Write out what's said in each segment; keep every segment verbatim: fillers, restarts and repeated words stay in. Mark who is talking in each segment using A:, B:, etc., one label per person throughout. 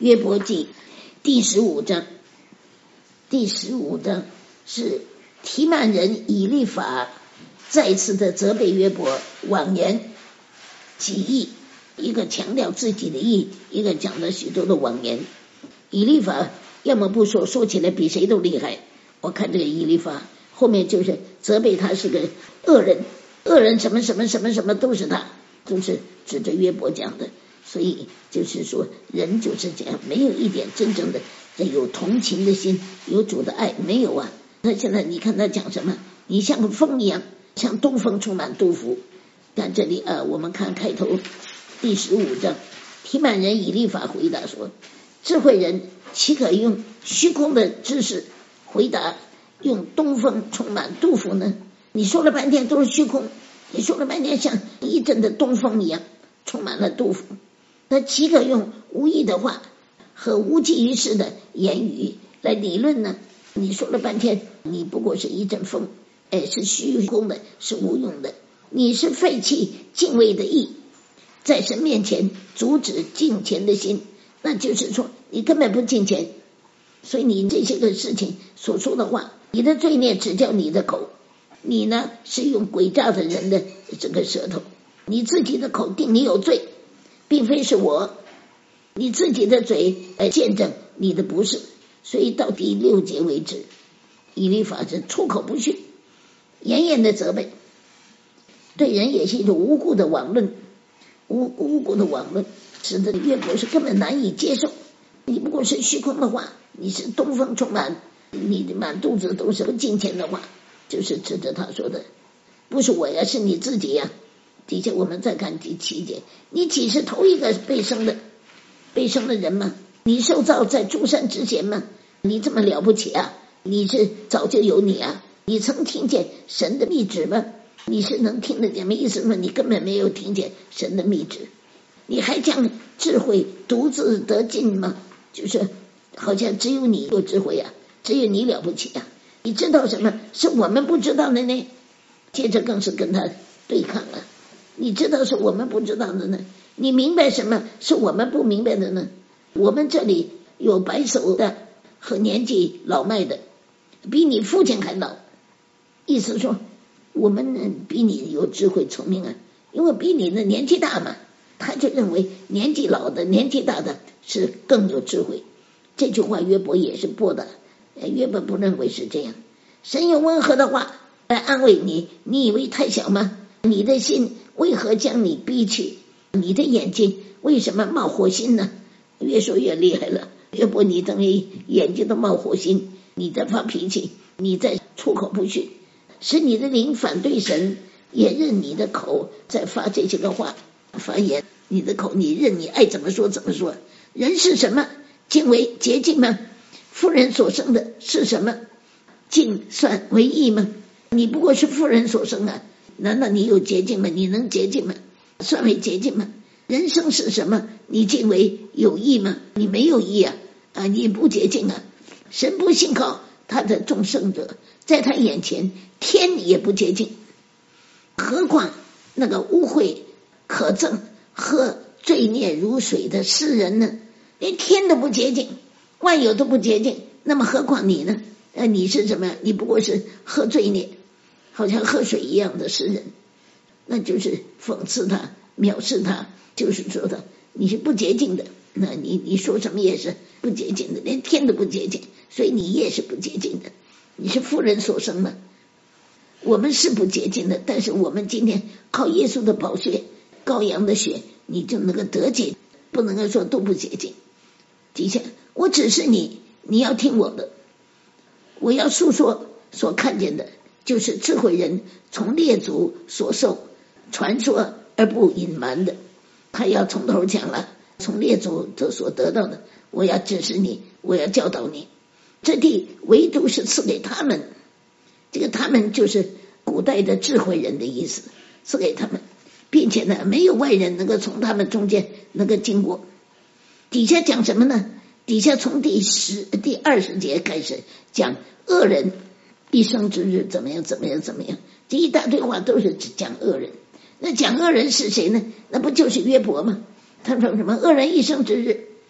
A: 约伯记第十五章，第十五章是提曼人以利法再次的责备约伯妄言己意，一个强调自己的意，一个讲了许多的妄言。以利法要么不说，说起来比谁都厉害。我看这个以利法后面就是责备他是个恶人，恶人什么什么什么什么都是他，都是指着约伯讲的。所以就是说人就是这样，没有一点真正的有同情的心，有主的爱，没有啊。那现在你看他讲什么，你像个风一样，像东风充满杜甫。但这里啊，我们看开头第十五章，提曼人以利法回答说，智慧人岂可用虚空的知识回答用东风充满杜甫呢？你说了半天都是虚空，你说了半天像一阵的东风一样充满了杜甫。那岂可用无意的话和无济于事的言语来理论呢？你说了半天你不过是一阵风，哎，是虚空的，是无用的。你是废弃敬畏的意，在神面前阻止敬虔的心，那就是说你根本不敬虔。所以你这些个事情所说的话，你的罪孽只叫你的口，你呢是用诡诈的人的这个舌头，你自己的口定你有罪，并非是我，你自己的嘴来见证你的不是。所以到第六节为止，以利法是出口不逊，严严的责备，对人也是一种无故的妄论，无无故的妄论，使得约伯是根本难以接受。你不过是虚空的话，你是东风充满，你的满肚子都是不敬虔的话，就是指着他说的，不是我呀，是你自己呀。底下我们再看第七节，你岂是头一个被生的被生的人吗？你受造在诸山之前吗？你这么了不起啊？你是早就有你啊？你曾听见神的密旨吗？你是能听得见吗？意思说你根本没有听见神的密旨，你还将智慧独自得尽吗？就是好像只有你有智慧啊，只有你了不起啊。你知道什么是我们不知道的呢？接着更是跟他对抗了，你知道是我们不知道的呢？你明白什么是我们不明白的呢？我们这里有白手的和年纪老迈的，比你父亲还老，意思说我们比你有智慧聪明啊，因为比你的年纪大嘛，他就认为年纪老的年纪大的是更有智慧。这句话约伯也是播的，约伯不认为是这样。神用温和的话来安慰你，你以为太小吗？你的心为何将你逼去？你的眼睛为什么冒火星呢？越说越厉害了，约伯你等于眼睛都冒火星，你在发脾气，你在出口不逊，使你的灵反对神，也任你的口在发这些个话发言，你的口你任你爱怎么说怎么说。人是什么？敬为洁净吗？妇人所生的是什么？净算为义吗？你不过是妇人所生啊，难道你有洁净吗？你能洁净吗？算为洁净吗？人生是什么？你敬为有义吗？你没有义啊，啊，你不洁净啊。神不信靠他的众圣者，在他眼前天也不洁净，何况那个污秽可憎和罪孽如水的世人呢？连天都不洁净，万有都不洁净，那么何况你呢？呃，你是什么？你不过是喝罪孽，好像喝水一样的世人，那就是讽刺他，藐视他，就是说的你是不洁净的，那你你说什么也是不洁净的，连天都不洁净，所以你也是不洁净的，你是妇人所生的。我们是不洁净的，但是我们今天靠耶稣的宝血，羔羊的血，你就能够得洁，不能够说都不洁净。底下我指示你，你要听我的，我要述说所看见的，就是智慧人从列祖所受传说而不隐瞒的。他要从头讲了，从列祖所得到的，我要指示你，我要教导你。这地唯独是赐给他们，这个他们就是古代的智慧人的意思，赐给他们，并且呢，没有外人能够从他们中间能够经过。底下讲什么呢？底下从第十第二十节开始讲恶人一生之日怎么样怎么样怎么样，这一大堆话都是讲恶人。那讲恶人是谁呢？那不就是约伯吗？他说什么恶人一生之日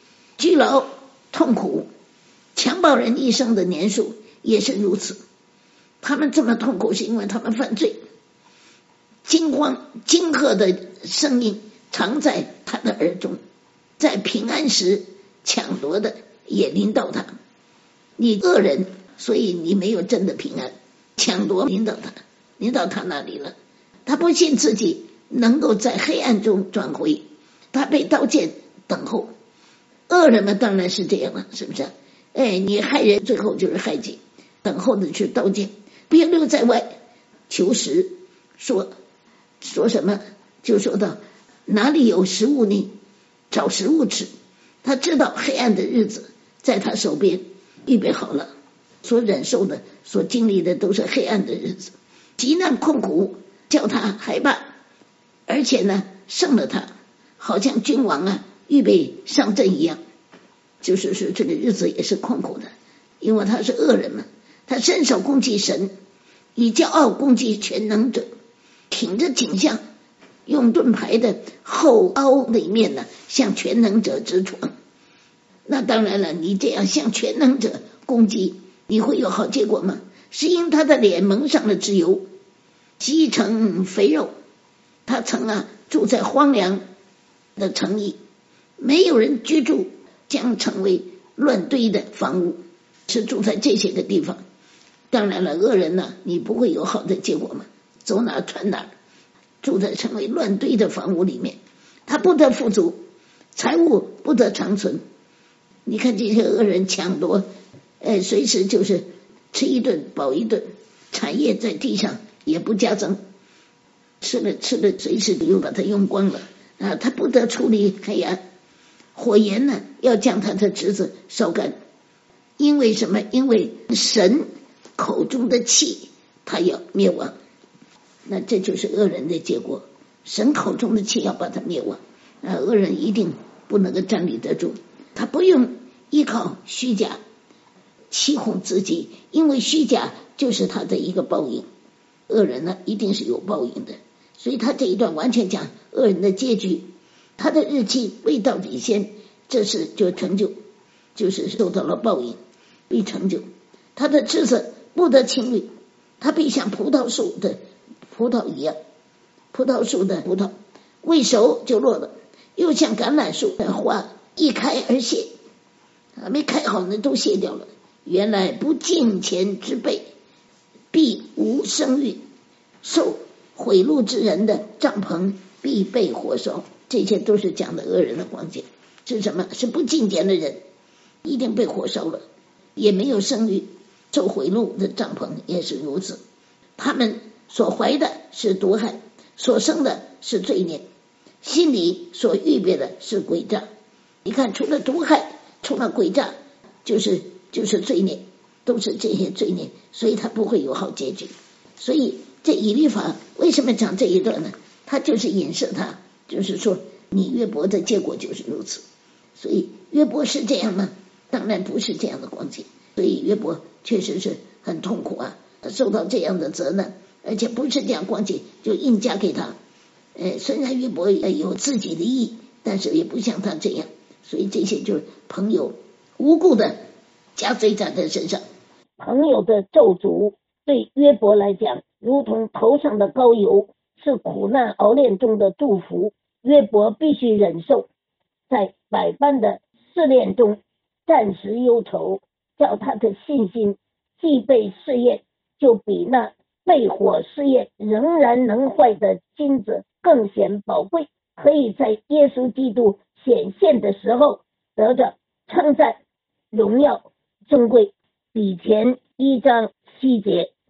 A: 拘牢、痛苦，强暴人一生的年数也是如此。他们这么痛苦是因为他们犯罪，惊慌惊吓的声音常在他的耳中，在平安时抢夺的也临到他。你恶人，所以你没有真的平安，抢夺临到他，临到他那里了。他不信自己能够在黑暗中转回，他被刀剑等候。恶人们当然是这样了，是不是？哎，你害人最后就是害己，等候的是刀剑，别留在外求食。说说什么就说到哪里有食物呢？找食物吃。他知道黑暗的日子在他手边预备好了，所忍受的所经历的都是黑暗的日子，极难困苦叫他害怕，而且呢胜了他，好像君王啊预备上阵一样。就是说这个日子也是困苦的，因为他是恶人嘛，他伸手攻击神，以骄傲攻击全能者，挺着颈项，用盾牌的后凹的一面呢向全能者直闯。那当然了，你这样向全能者攻击，你会有好结果吗？是因他的脸蒙上了脂油，积成肥肉。他曾啊住在荒凉的城邑，没有人居住，将成为乱堆的房屋，是住在这些个地方。当然了，恶人呢、啊，你不会有好的结果嘛，走哪传哪，住在成为乱堆的房屋里面，他不得富足，财物不得长存。你看这些恶人抢夺，呃，随时就是吃一顿饱一顿，产业在地上也不加增，吃了吃了，随时又把它用光了啊！他不得出离黑暗，火焰呢要将他的侄子烧干，因为什么？因为神口中的气，他要灭亡。那这就是恶人的结果，神口中的气要把他灭亡啊！恶人一定不能够站立得住，他不用依靠虚假欺哄自己，因为虚假就是他的一个报应。恶人呢一定是有报应的，所以他这一段完全讲恶人的结局。他的日期未到底先，这事就成就，就是受到了报应，必成就。他的枝子不得青绿，他必像葡萄树的葡萄一样，葡萄树的葡萄未熟就落了，又像橄榄树的花一开而谢，还没开好呢都谢掉了。原来不敬虔之辈必无生育，受贿赂之人的帐篷必被火烧。这些都是讲的恶人的光景，是什么？是不敬虔的人一定被火烧了，也没有生育。受贿赂的帐篷也是如此，他们所怀的是毒害，所生的是罪孽，心里所预备的是诡诈。你看，除了毒害，除了诡诈，就是就是罪孽，都是这些罪孽，所以他不会有好结局。所以这以利法为什么讲这一段呢？他就是影射他，就是说你约伯的结果就是如此。所以约伯是这样吗？当然不是这样的光景。所以约伯确实是很痛苦啊，受到这样的责难，而且不是这样光景就硬加给他。呃，虽然约伯有自己的意，但是也不像他这样。所以这些就是朋友无故的加罪在他身上。朋友的咒诅对约伯来讲，如同头上的膏油，是苦难熬炼中的祝福。约伯必须忍受在百般的试炼中暂时忧愁，叫他的信心既被试验，就比那被火试验仍然能坏的金子更显宝贵，可以在耶稣基督显现的时候得着称赞、荣耀、尊贵。以前一章七节。